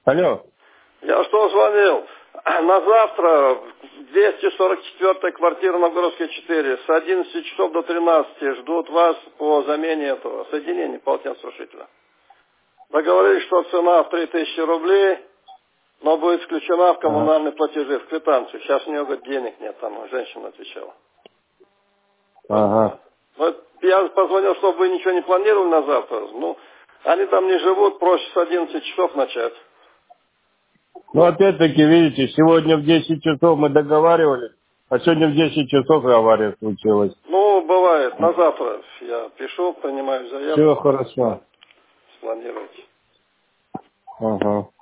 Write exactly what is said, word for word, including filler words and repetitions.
Алло. Я что звонил? На завтра двести сорок четвёртая квартира Новгородская четыре с одиннадцати часов до тринадцати ждут вас по замене этого соединения полотенцесушителя. Договорились, что цена в три тысячи рублей, но будет включена в коммунальные Ага. платежи, в квитанцию. Сейчас у нее, говорит, денег нет, там женщина отвечала. Ага. Вот я позвонил, чтобы вы ничего не планировали на завтра. Ну, они там не живут, проще с одиннадцати часов начать. Ну, опять-таки, видите, сегодня в десять часов мы договаривались, а сегодня в десять часов авария случилась. Ну, бывает. На завтра я пишу, принимаю заявку. Все хорошо. Спланируйте. Ага.